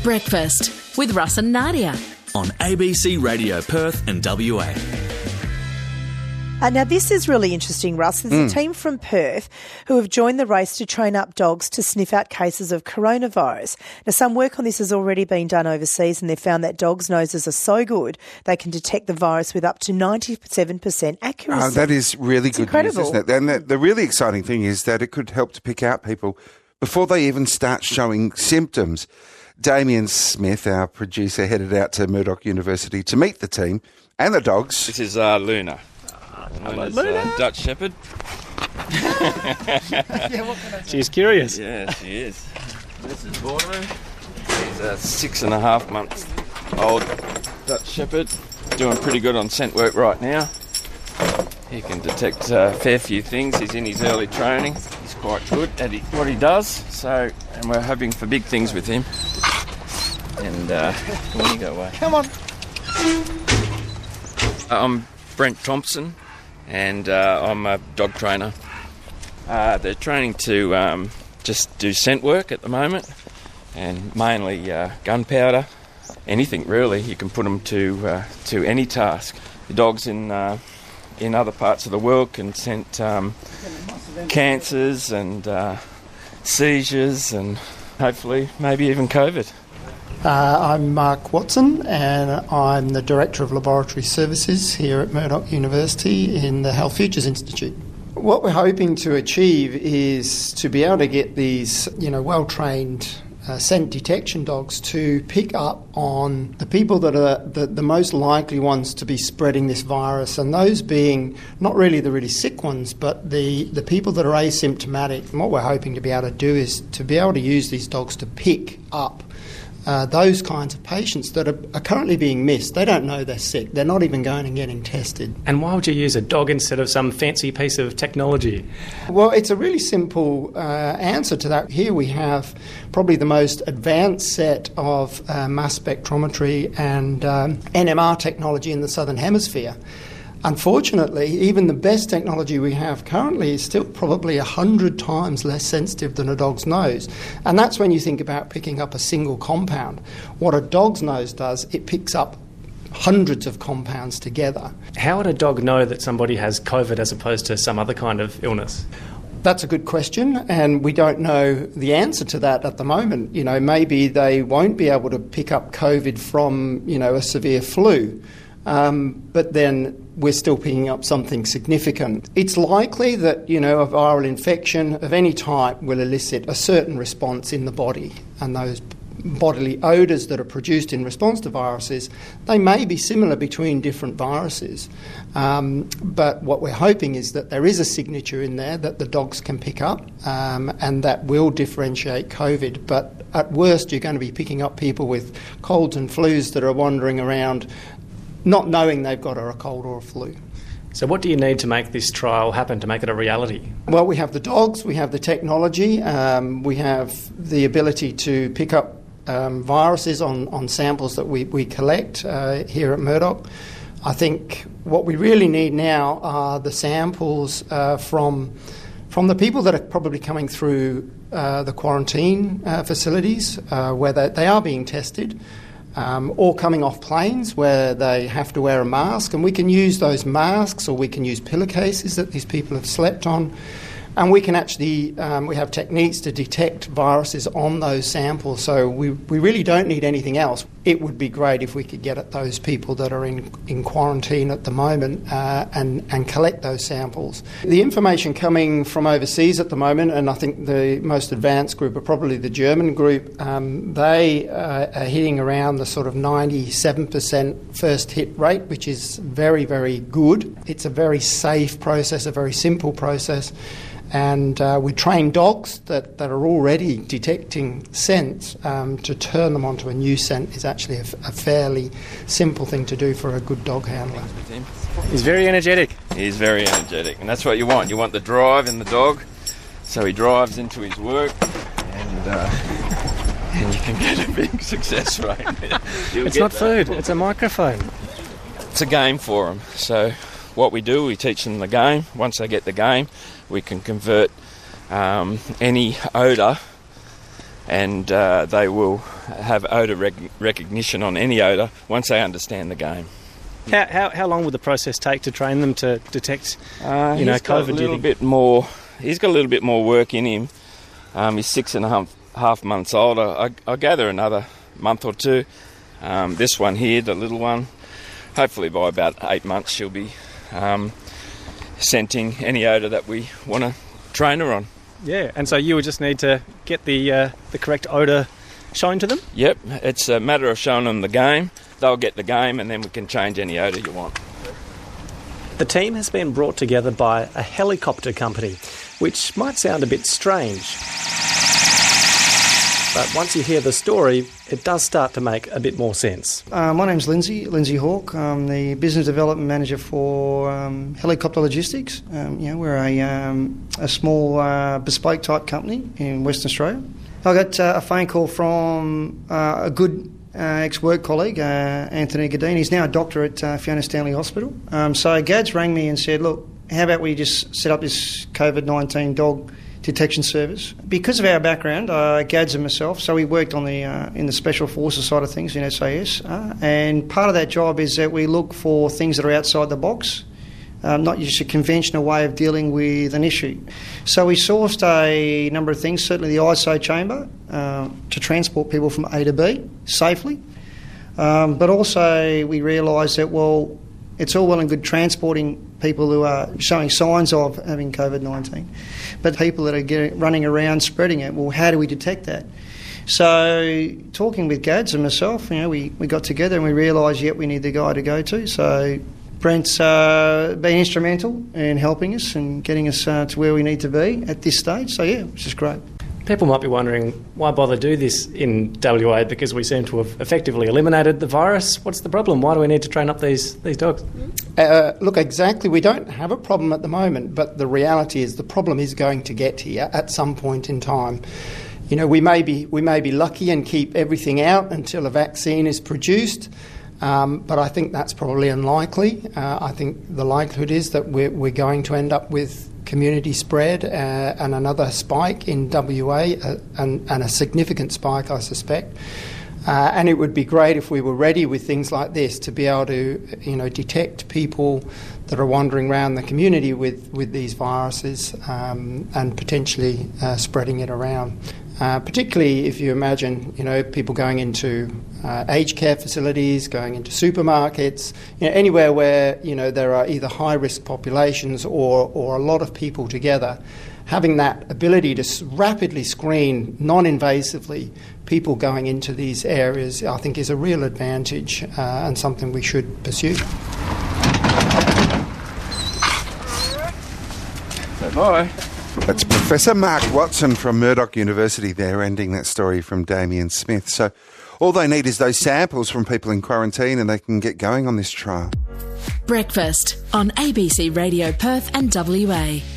Breakfast with Russ and Nadia on ABC Radio Perth and WA. Now, this is really interesting, Russ. There's a team from Perth who have joined the race to train up dogs to sniff out cases of coronavirus. Now, some work on this has already been done overseas, and they've found that dogs' noses are so good they can detect the virus with up to 97% accuracy. That is really good incredible news, isn't it? And the really exciting thing is that it could help to pick out people before they even start showing symptoms. Damien Smith, our producer, headed out to Murdoch University to meet the team and the dogs. This is Luna. Luna's Dutch Shepherd. She's curious. Yeah, she is. This is Bordeaux. He's a 6.5 months old Dutch Shepherd. Doing pretty good on scent work right now. He can detect a fair few things. He's in his early training. He's quite good at what he does. And we're hoping for big things with him. And come on, you go away. Come on. I'm Brent Thompson, and I'm a dog trainer. They're training to just do scent work at the moment, and mainly gunpowder, anything really. You can put them to any task. The dogs in other parts of the world can scent cancers and seizures, and hopefully maybe even COVID. I'm Mark Watson, and I'm the Director of Laboratory Services here at Murdoch University in the Health Futures Institute. What we're hoping to achieve is to be able to get these, well-trained scent detection dogs to pick up on the people that are the most likely ones to be spreading this virus, and those being not really the really sick ones, but the people that are asymptomatic. And what we're hoping to be able to do is to be able to use these dogs to pick up those kinds of patients that are currently being missed. They don't know they're sick. They're not even going and getting tested. And why would you use a dog instead of some fancy piece of technology? Well, it's a really simple answer to that. Here we have probably the most advanced set of mass spectrometry and NMR technology in the Southern Hemisphere. Unfortunately, even the best technology we have currently is still probably 100 times less sensitive than a dog's nose. And that's when you think about picking up a single compound. What a dog's nose does, it picks up hundreds of compounds together. How would a dog know that somebody has COVID as opposed to some other kind of illness? That's a good question, and we don't know the answer to that at the moment. Maybe they won't be able to pick up COVID from, a severe flu. But then we're still picking up something significant. It's likely that, a viral infection of any type will elicit a certain response in the body, and those bodily odours that are produced in response to viruses, they may be similar between different viruses. But what we're hoping is that there is a signature in there that the dogs can pick up, and that will differentiate COVID. But at worst, you're going to be picking up people with colds and flus that are wandering around not knowing they've got a cold or a flu. So what do you need to make this trial happen, to make it a reality? Well, we have the dogs, we have the technology, we have the ability to pick up viruses on samples that we collect here at Murdoch. I think what we really need now are the samples from the people that are probably coming through the quarantine facilities where they are being tested, or coming off planes where they have to wear a mask, and we can use those masks, or we can use pillowcases that these people have slept on, and we can actually we have techniques to detect viruses on those samples. So we really don't need anything else. It would be great if we could get at those people that are in quarantine at the moment and collect those samples. The information coming from overseas at the moment, and I think the most advanced group are probably the German group, they are hitting around the sort of 97% first hit rate, which is very, very good. It's a very safe process, a very simple process. And we train dogs that are already detecting scents. To turn them onto a new scent is actually a fairly simple thing to do for a good dog handler. He's very energetic. He's very energetic, and that's what you want. You want the drive in the dog, so he drives into his work, and you can get a big success rate. It's not food, it's a microphone. It's a game for them. So what we do, we teach them the game. Once they get the game, we can convert any odour, and they will have odour recognition on any odour once they understand the game. How long will the process take to train them to detect, COVID? He's got a little bit more work in him. He's 6.5 months old. I gather another month or two. This one here, the little one, hopefully by about 8 months she'll be scenting any odour that we want to train her on. Yeah, and so you would just need to get the correct odour shown to them? Yep, it's a matter of showing them the game. They'll get the game and then we can change any odour you want. The team has been brought together by a helicopter company, which might sound a bit strange. But once you hear the story, it does start to make a bit more sense. My name's Lindsay Hawke. I'm the Business Development Manager for Helicopter Logistics. We're a small bespoke type company in Western Australia. I got a phone call from a good ex-work colleague, Anthony Gadeen. He's now a doctor at Fiona Stanley Hospital. So Gads rang me and said, look, how about we just set up this COVID-19 dog detection service? Because of our background, Gads and myself, so we worked on in the Special Forces side of things in SAS, and part of that job is that we look for things that are outside the box, not just a conventional way of dealing with an issue. So we sourced a number of things, certainly the ISO chamber to transport people from A to B safely, but also we realised that, well, it's all well and good transporting people who are showing signs of having COVID-19, but people that are running around spreading it, well, how do we detect that? So talking with Gads and myself, we got together and we realised, we need the guy to go to. So Brent's been instrumental in helping us and getting us to where we need to be at this stage. So, which is great. People might be wondering, why bother do this in WA, because we seem to have effectively eliminated the virus. What's the problem? Why do we need to train up these dogs? Look, exactly. We don't have a problem at the moment, but the reality is the problem is going to get here at some point in time. We may be lucky and keep everything out until a vaccine is produced, but I think that's probably unlikely. I think the likelihood is that we're going to end up with community spread and another spike in WA and a significant spike, I suspect. And it would be great if we were ready with things like this to be able to, detect people that are wandering around the community with these viruses and potentially spreading it around. Particularly if you imagine, people going into aged care facilities, going into supermarkets, anywhere where, there are either high-risk populations or a lot of people together. Having that ability to rapidly screen non-invasively people going into these areas, I think, is a real advantage and something we should pursue. Bye. That's Professor Mark Watson from Murdoch University there, ending that story from Damien Smith. So all they need is those samples from people in quarantine and they can get going on this trial. Breakfast on ABC Radio Perth and WA.